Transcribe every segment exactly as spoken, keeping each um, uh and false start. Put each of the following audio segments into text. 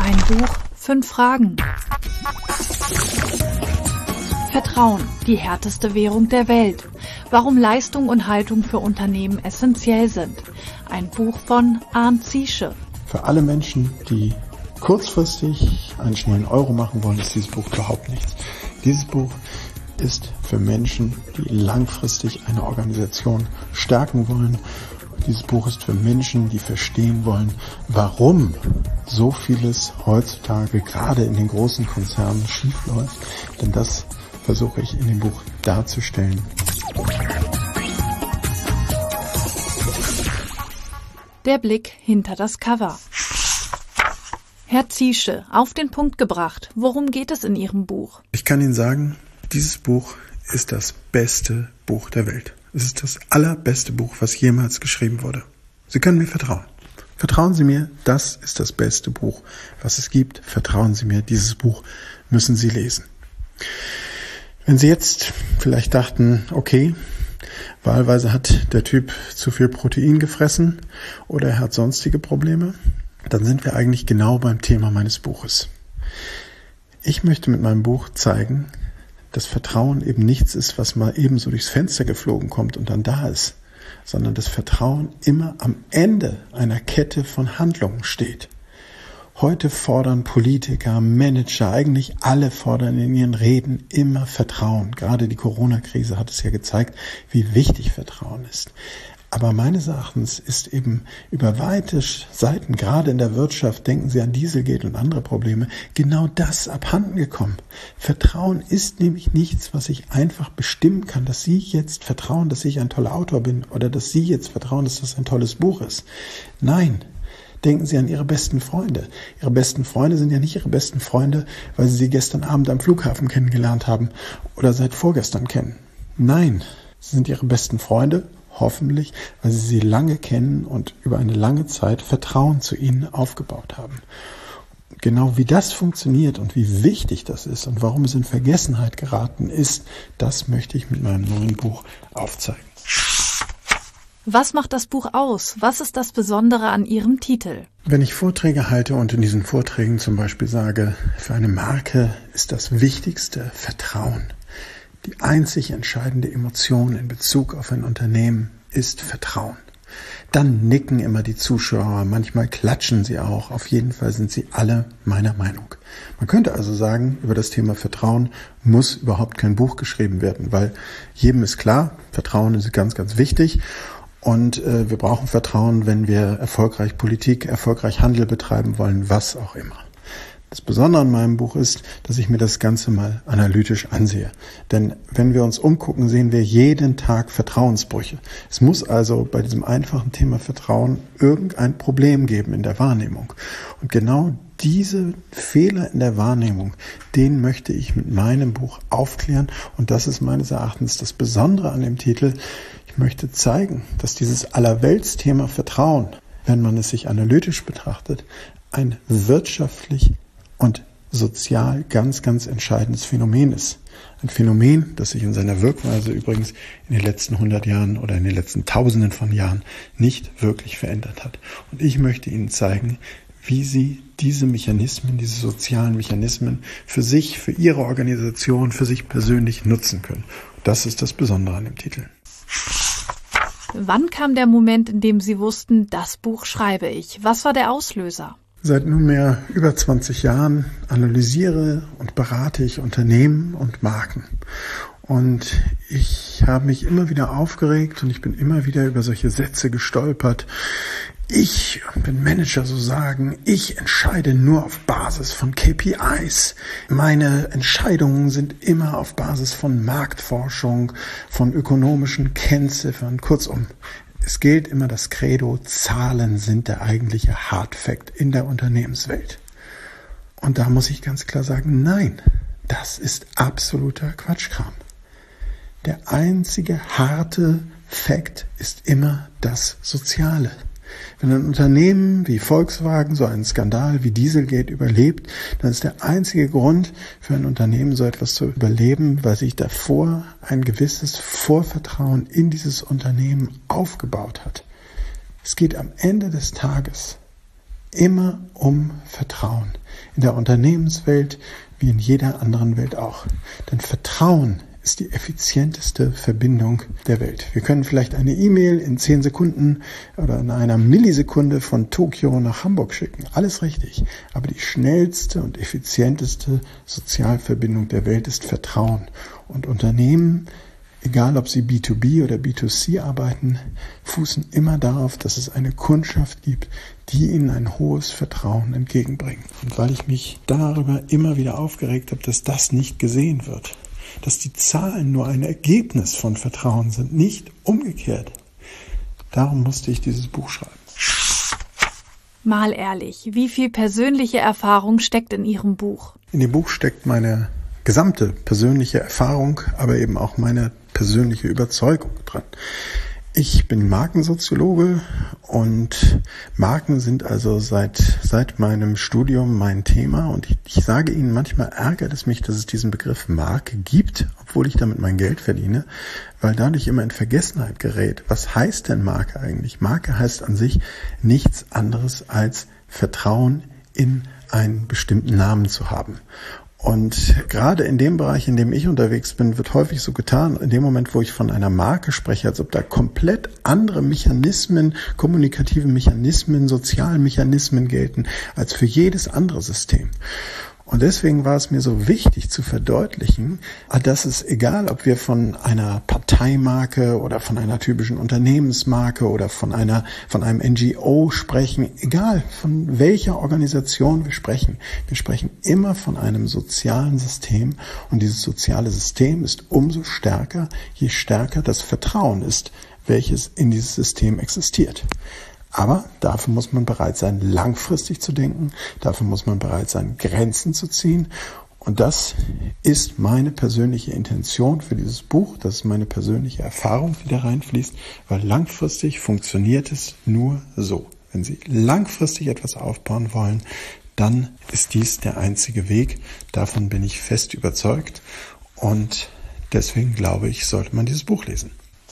Ein Buch, fünf Fragen. Vertrauen, die härteste Währung der Welt. Warum Leistung und Haltung für Unternehmen essentiell sind. Ein Buch von Arndt Ziesche. Für alle Menschen, die kurzfristig einen schnellen Euro machen wollen, ist dieses Buch überhaupt nichts. Dieses Buch ist für Menschen, die langfristig eine Organisation stärken wollen. Dieses Buch ist für Menschen, die verstehen wollen, warum so vieles heutzutage gerade in den großen Konzernen schiefläuft. Denn das versuche ich in dem Buch darzustellen. Der Blick hinter das Cover. Herr Ziesche, auf den Punkt gebracht, worum geht es in Ihrem Buch? Ich kann Ihnen sagen, dieses Buch ist das beste Buch der Welt. Es ist das allerbeste Buch, was jemals geschrieben wurde. Sie können mir vertrauen. Vertrauen Sie mir, das ist das beste Buch, was es gibt. Vertrauen Sie mir, dieses Buch müssen Sie lesen. Wenn Sie jetzt vielleicht dachten, okay, wahlweise hat der Typ zu viel Protein gefressen oder er hat sonstige Probleme, dann sind wir eigentlich genau beim Thema meines Buches. Ich möchte mit meinem Buch zeigen, dass Vertrauen eben nichts ist, was mal eben so durchs Fenster geflogen kommt und dann da ist, sondern dass Vertrauen immer am Ende einer Kette von Handlungen steht. Heute fordern Politiker, Manager, eigentlich alle fordern in ihren Reden immer Vertrauen. Gerade die Corona-Krise hat es ja gezeigt, wie wichtig Vertrauen ist. Aber meines Erachtens ist eben über weite Seiten, gerade in der Wirtschaft, denken Sie an Dieselgate und andere Probleme, genau das abhanden gekommen. Vertrauen ist nämlich nichts, was ich einfach bestimmen kann, dass Sie jetzt vertrauen, dass ich ein toller Autor bin oder dass Sie jetzt vertrauen, dass das ein tolles Buch ist. Nein. Denken Sie an Ihre besten Freunde. Ihre besten Freunde sind ja nicht Ihre besten Freunde, weil Sie sie gestern Abend am Flughafen kennengelernt haben oder seit vorgestern kennen. Nein, sie sind Ihre besten Freunde, hoffentlich, weil Sie sie lange kennen und über eine lange Zeit Vertrauen zu ihnen aufgebaut haben. Genau wie das funktioniert und wie wichtig das ist und warum es in Vergessenheit geraten ist, das möchte ich mit meinem neuen Buch aufzeigen. Was macht das Buch aus? Was ist das Besondere an Ihrem Titel? Wenn ich Vorträge halte und in diesen Vorträgen zum Beispiel sage, für eine Marke ist das Wichtigste Vertrauen. Die einzig entscheidende Emotion in Bezug auf ein Unternehmen ist Vertrauen. Dann nicken immer die Zuschauer, manchmal klatschen sie auch. Auf jeden Fall sind sie alle meiner Meinung. Man könnte also sagen, über das Thema Vertrauen muss überhaupt kein Buch geschrieben werden, weil jedem ist klar, Vertrauen ist ganz, ganz wichtig. Und äh, wir brauchen Vertrauen, wenn wir erfolgreich Politik, erfolgreich Handel betreiben wollen, was auch immer. Das Besondere an meinem Buch ist, dass ich mir das Ganze mal analytisch ansehe. Denn wenn wir uns umgucken, sehen wir jeden Tag Vertrauensbrüche. Es muss also bei diesem einfachen Thema Vertrauen irgendein Problem geben in der Wahrnehmung. Und genau diese Fehler in der Wahrnehmung, den möchte ich mit meinem Buch aufklären. Und das ist meines Erachtens das Besondere an dem Titel. Ich möchte zeigen, dass dieses Allerweltsthema Vertrauen, wenn man es sich analytisch betrachtet, ein wirtschaftlich und sozial ganz, ganz entscheidendes Phänomen ist. Ein Phänomen, das sich in seiner Wirkweise übrigens in den letzten hundert Jahren oder in den letzten Tausenden von Jahren nicht wirklich verändert hat. Und ich möchte Ihnen zeigen, wie Sie diese Mechanismen, diese sozialen Mechanismen für sich, für Ihre Organisation, für sich persönlich nutzen können. Und das ist das Besondere an dem Titel. Wann kam der Moment, in dem Sie wussten, das Buch schreibe ich? Was war der Auslöser? Seit nunmehr über zwanzig Jahren analysiere und berate ich Unternehmen und Marken. Und ich habe mich immer wieder aufgeregt und ich bin immer wieder über solche Sätze gestolpert. Ich bin Manager, so sagen, ich entscheide nur auf Basis von K P Is. Meine Entscheidungen sind immer auf Basis von Marktforschung, von ökonomischen Kennziffern. Kurzum, es gilt immer das Credo, Zahlen sind der eigentliche Hardfact in der Unternehmenswelt. Und da muss ich ganz klar sagen, nein, das ist absoluter Quatschkram. Der einzige harte Fakt ist immer das Soziale. Wenn ein Unternehmen wie Volkswagen so einen Skandal wie Dieselgate überlebt, dann ist der einzige Grund für ein Unternehmen, so etwas zu überleben, weil sich davor ein gewisses Vorvertrauen in dieses Unternehmen aufgebaut hat. Es geht am Ende des Tages immer um Vertrauen. In der Unternehmenswelt wie in jeder anderen Welt auch. Denn Vertrauen ist die effizienteste Verbindung der Welt. Wir können vielleicht eine E-Mail in zehn Sekunden oder in einer Millisekunde von Tokio nach Hamburg schicken. Alles richtig. Aber die schnellste und effizienteste Sozialverbindung der Welt ist Vertrauen. Und Unternehmen, egal ob sie B zwei B oder B zwei C arbeiten, fußen immer darauf, dass es eine Kundschaft gibt, die ihnen ein hohes Vertrauen entgegenbringt. Und weil ich mich darüber immer wieder aufgeregt habe, dass das nicht gesehen wird, dass die Zahlen nur ein Ergebnis von Vertrauen sind, nicht umgekehrt. Darum musste ich dieses Buch schreiben. Mal ehrlich, wie viel persönliche Erfahrung steckt in Ihrem Buch? In dem Buch steckt meine gesamte persönliche Erfahrung, aber eben auch meine persönliche Überzeugung dran. Ich bin Markensoziologe und Marken sind also seit seit meinem Studium mein Thema und ich, ich sage Ihnen, manchmal ärgert es mich, dass es diesen Begriff Marke gibt, obwohl ich damit mein Geld verdiene, weil dadurch immer in Vergessenheit gerät. Was heißt denn Marke eigentlich? Marke heißt an sich nichts anderes als Vertrauen in einen bestimmten Namen zu haben. Und gerade in dem Bereich, in dem ich unterwegs bin, wird häufig so getan, in dem Moment, wo ich von einer Marke spreche, als ob da komplett andere Mechanismen, kommunikative Mechanismen, soziale Mechanismen gelten, als für jedes andere System. Und deswegen war es mir so wichtig zu verdeutlichen, dass es egal, ob wir von einer Parteimarke oder von einer typischen Unternehmensmarke oder von einer, von einem N G O sprechen, egal von welcher Organisation wir sprechen, wir sprechen immer von einem sozialen System und dieses soziale System ist umso stärker, je stärker das Vertrauen ist, welches in dieses System existiert. Aber dafür muss man bereit sein, langfristig zu denken. Dafür muss man bereit sein, Grenzen zu ziehen. Und das ist meine persönliche Intention für dieses Buch. Das ist meine persönliche Erfahrung, die da reinfließt. Weil langfristig funktioniert es nur so. Wenn Sie langfristig etwas aufbauen wollen, dann ist dies der einzige Weg. Davon bin ich fest überzeugt. Und deswegen glaube ich, sollte man dieses Buch lesen.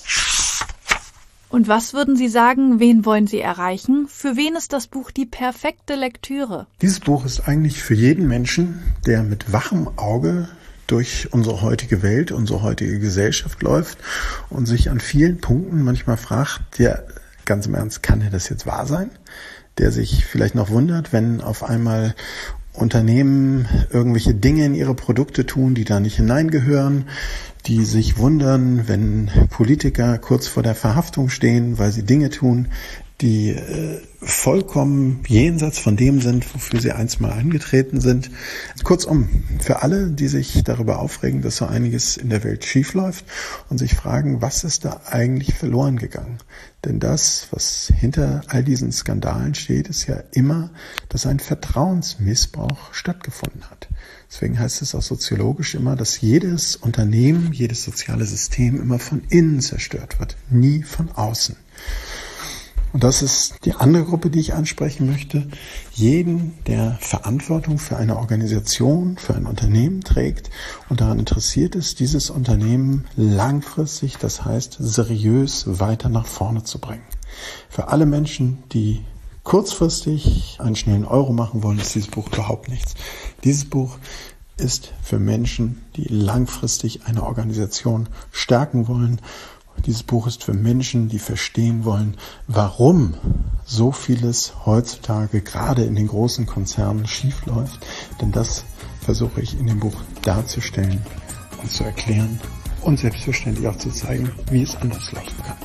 Und was würden Sie sagen, wen wollen Sie erreichen? Für wen ist das Buch die perfekte Lektüre? Dieses Buch ist eigentlich für jeden Menschen, der mit wachem Auge durch unsere heutige Welt, unsere heutige Gesellschaft läuft und sich an vielen Punkten manchmal fragt, der ganz im Ernst, kann das jetzt wahr sein? Der sich vielleicht noch wundert, wenn auf einmal Unternehmen irgendwelche Dinge in ihre Produkte tun, die da nicht hineingehören, die sich wundern, wenn Politiker kurz vor der Verhaftung stehen, weil sie Dinge tun, die äh, vollkommen jenseits von dem sind, wofür sie einst mal angetreten sind. Kurzum, für alle, die sich darüber aufregen, dass so einiges in der Welt schiefläuft und sich fragen, was ist da eigentlich verloren gegangen? Denn das, was hinter all diesen Skandalen steht, ist ja immer, dass ein Vertrauensmissbrauch stattgefunden hat. Deswegen heißt es auch soziologisch immer, dass jedes Unternehmen, jedes soziale System immer von innen zerstört wird, nie von außen. Und das ist die andere Gruppe, die ich ansprechen möchte. Jeden, der Verantwortung für eine Organisation, für ein Unternehmen trägt und daran interessiert ist, dieses Unternehmen langfristig, das heißt seriös, weiter nach vorne zu bringen. Für alle Menschen, die kurzfristig einen schnellen Euro machen wollen, ist dieses Buch überhaupt nichts. Dieses Buch ist für Menschen, die langfristig eine Organisation stärken wollen. Dieses Buch ist für Menschen, die verstehen wollen, warum so vieles heutzutage gerade in den großen Konzernen schiefläuft. Denn das versuche ich in dem Buch darzustellen und zu erklären und selbstverständlich auch zu zeigen, wie es anders laufen kann.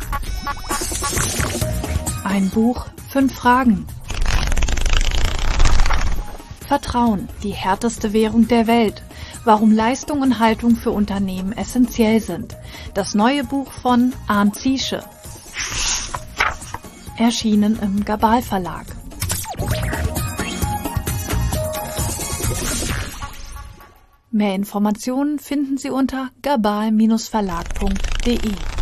Ein Buch, fünf Fragen. Vertrauen, die härteste Währung der Welt. Warum Leistung und Haltung für Unternehmen essentiell sind. Das neue Buch von Arndt Ziesche. Erschienen im Gabal Verlag. Mehr Informationen finden Sie unter gabal Bindestrich verlag punkt de.